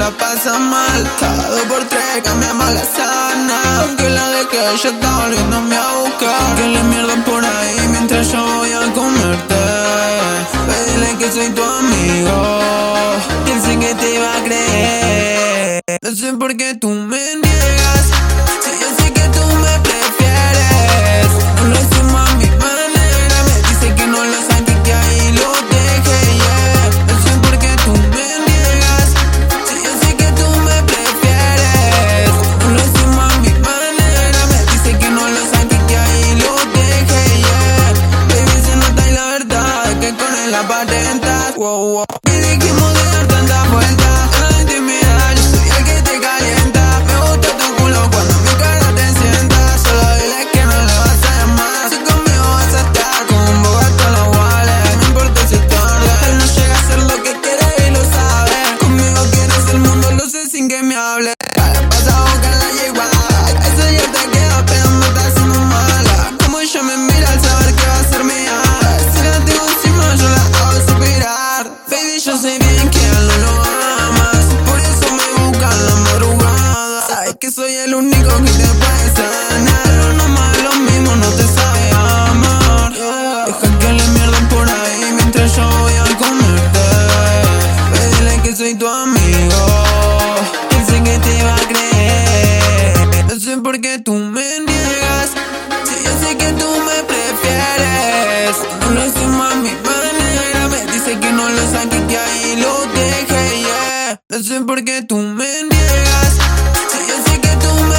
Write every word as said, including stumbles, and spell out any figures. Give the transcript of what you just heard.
la pasa mal. Cada dos por tres cambiamos la sana. Aunque la dejé, ella está volviéndome a buscar. Que le mierda por ahí mientras yo voy a comerte. Dile que soy tu amigo, pensé que te iba a creer. No sé por qué tú me niegas, si yo sé que tú me prefieres. No lo hacemos a mi manera, me dice que no lo saque, que ahí lo deje, yeah. No sé por qué tú me niegas, si yo sé que tú me prefieres. No lo hacemos a mi manera, me dice que no lo saque, que ahí lo deje, yeah. Baby, se nota y la verdad es que con él aparentas, wow, wow. Y dijimos de dar tantas vueltas en la intimidad, yo soy el que te calienta. Me gusta tu culo cuando mi cara te sienta. Solo dile que no le vas a llamar, si conmigo vas a estar con un bogato los wallets. No importa si tarde, él no llega a hacer lo que quiere y lo sabe. Conmigo quieres el mundo, lo sé sin que me hable. Cada pasado que la yegua, eso ya te queda, pero me está haciendo mala. Como ella me mira al saber que va a ser mía. Si la tengo encima yo la hago suspirar. Baby, yo sé bien que él no lo amas, por eso me busca en la madrugada. Sabes que soy el único que te puede sanar. Uno más de lo mismo no te sabe amar, yeah. Deja que le mierdan por ahí mientras yo voy a comerte. Dile que soy tu amigo, pensé que te iba a creer. No sé por qué tú me niegas, si yo sé que tú me prefieres. No lo hacemos a mi manera, me dice que no lo saque, que ahí lo deje, yeah. No sé por qué tú me niegas, si yo sé que tú me